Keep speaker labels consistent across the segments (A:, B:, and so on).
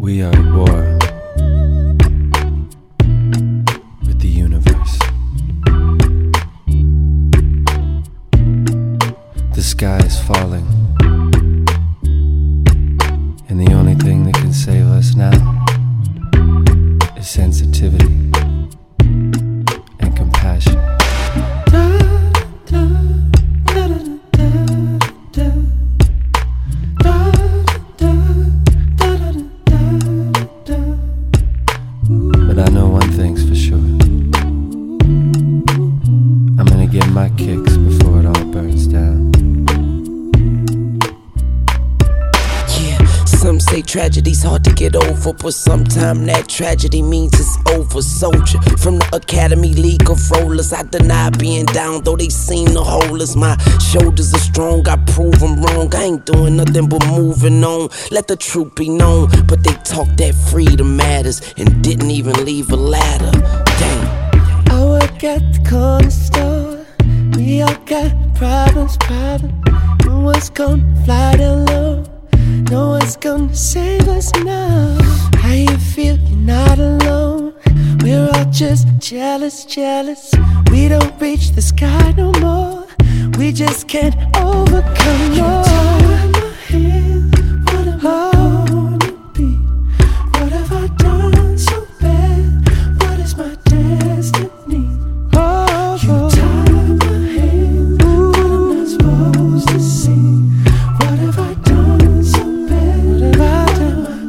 A: We are at war with the universe. The sky is falling, and the only thing that can save us now is sensitivity and compassion. But I know one thing's for sure. I'm gonna get my kicks before it all burns down.
B: Some say tragedy's hard to get over, but sometimes that tragedy means it's over. Soldier from the Academy League of Rollers, I deny being down, though they seem to hold us. My shoulders are strong, I prove them wrong. I ain't doing nothing but moving on. Let the truth be known, but they talk that freedom matters and didn't even leave a ladder. Dang.
C: I work at the corner store. We all got problems. No one's gonna fly down low. No one's gonna save us now. How you feel? You're not alone. We're all just jealous. We don't reach the sky no more. We just can't overcome more. What am I gonna be? What have I done so bad? What is my destiny? You tie my hands, but I'm not supposed to see. What have I done so bad? What have I done?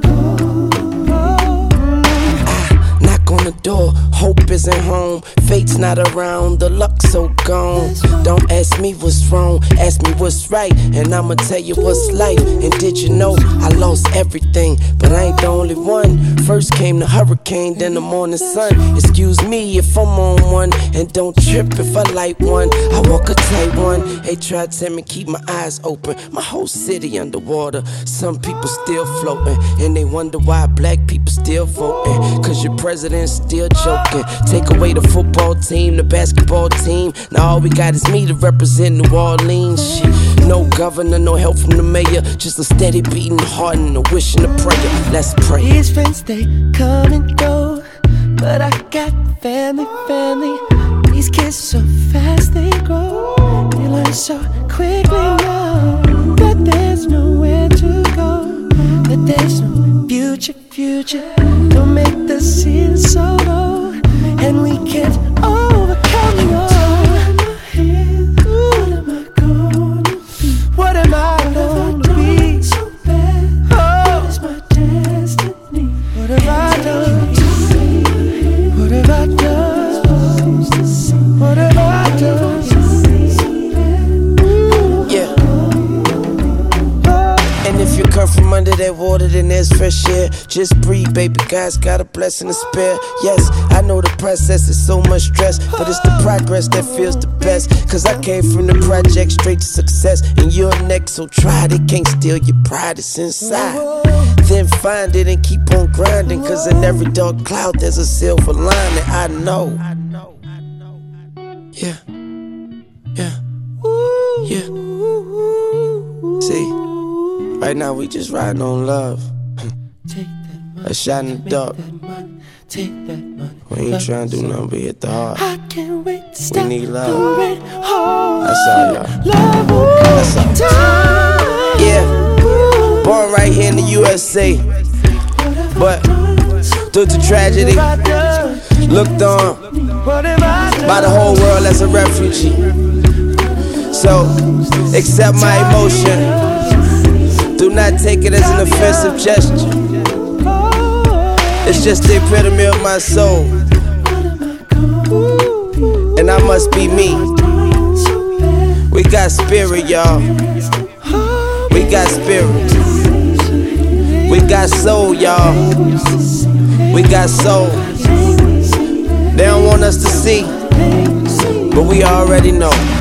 B: Knock on the door, hope isn't home. Fate's not around, the luck's so gone. Don't ask me what's wrong, ask me what's right, and I'ma tell you what's life. And did you know I lost everything, but I ain't the only one. First came the hurricane, then the morning sun. Excuse me if I'm on one, and don't trip if I light one. I walk a tight one. They try to tell me keep my eyes open. My whole city underwater. Some people still floating, and they wonder why black people still voting. Cause your president's still joking. Take away the football team, the basketball team. Now all we got is me to represent New Orleans. Shit. No governor, no help from the mayor. Just a steady beating heart and a wish and a prayer. Let's pray.
C: These friends, they come and go, but I got family. These kids so fast they grow. They learn so quickly now that there's nowhere to go, that there's no future. Don't make the ceiling so low, and we can't overcome no. What am I gonna be? So bad. What is my destiny? What have I done? What have I done? What have I done?
B: Yeah. And if you come from under that water, then there's fresh air. Just breathe, baby, God's got a blessing to spare. Yes, I know the process is so much stress, but it's the progress that feels the best. Cause I came from the project straight to success, and you're next, so try it. It can't steal your pride, it's inside. Then find it and keep on grinding, cause in every dark cloud there's a silver lining. I know. Yeah. See, right now we just riding on love. A shot in the dark. We ain't trying to do nothing but hit the heart.
C: I can't wait to stop.
B: We need love.
C: That's
B: all, y'all. That's all. Yeah, born right here in the USA, but due to tragedy, looked on by the whole world as a refugee. So, accept my emotion. Do not take it as an offensive gesture. It's just the epitome of my soul, and I must be me. We got spirit, y'all. We got spirit. We got soul, y'all. We got soul. They don't want us to see, but we already know.